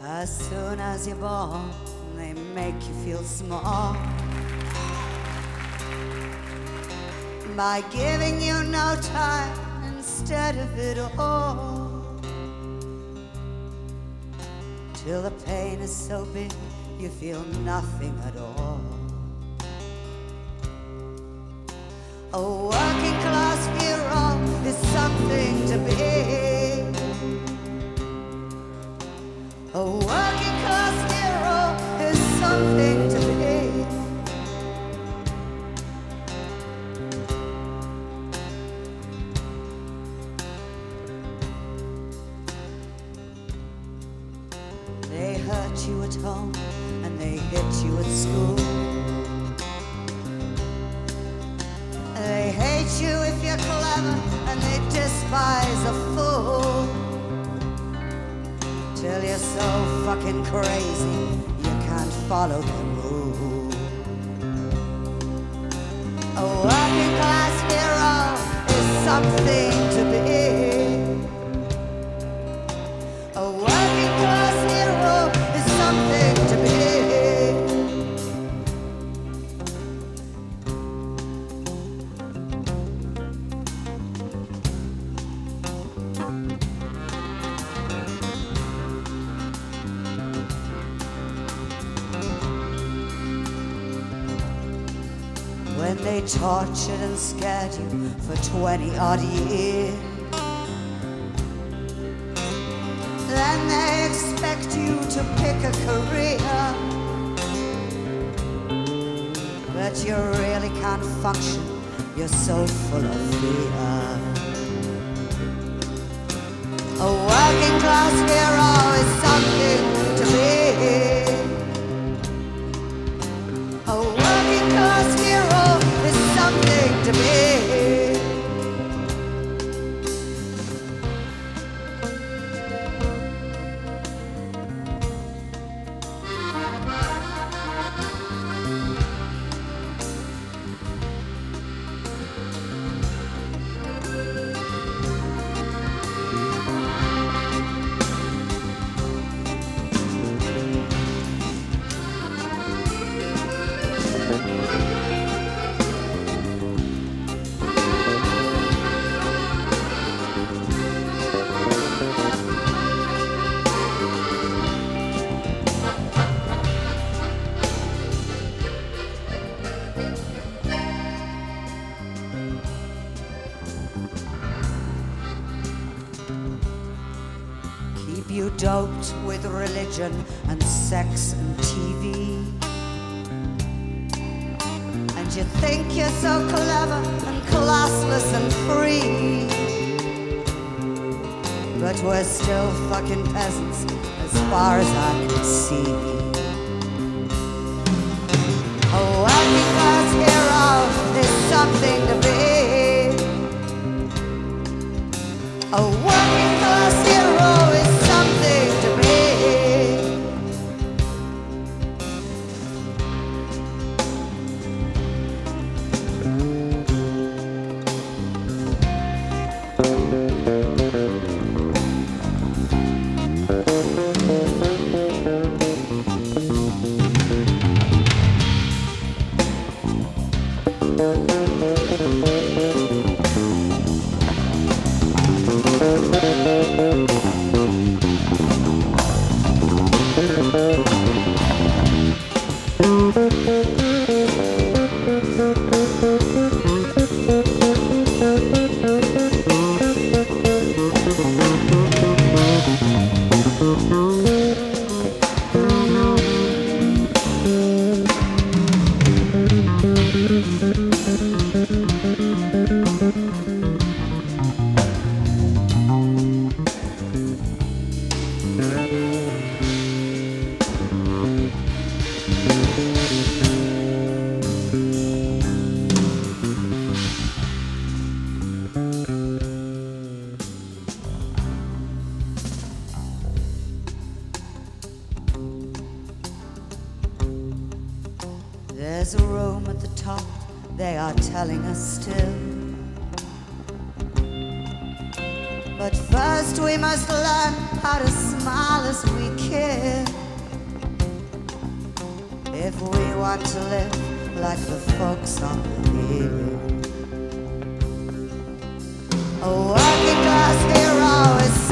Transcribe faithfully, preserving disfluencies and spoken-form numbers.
As soon as you're born, they make you feel small by giving you no time instead of it all, till the pain is so big you feel nothing at all. A working class hero is something to be. A working class hero is something to be. They hurt you at home and they hit you at school. They hate you if you're clever and they despise a fool, till you're so fucking crazy you can't follow their rule. A working class hero is something to be. A working class hero is something to be. When they tortured and scared you for twenty odd years, then they expect you to pick a career, but you really can't function, you're so full of fear. A working class hero is something to be. A working class hero is something to be. You doped with religion and sex and T V, and you think you're so clever and classless and free, but we're still fucking peasants as far as I can see. A working class hero is something to be. A working class hero is something to be. There's a room at the top, they are telling us still, but But first we must learn how to smile as we can, if we want to live like the folks on the hill. A working class hero is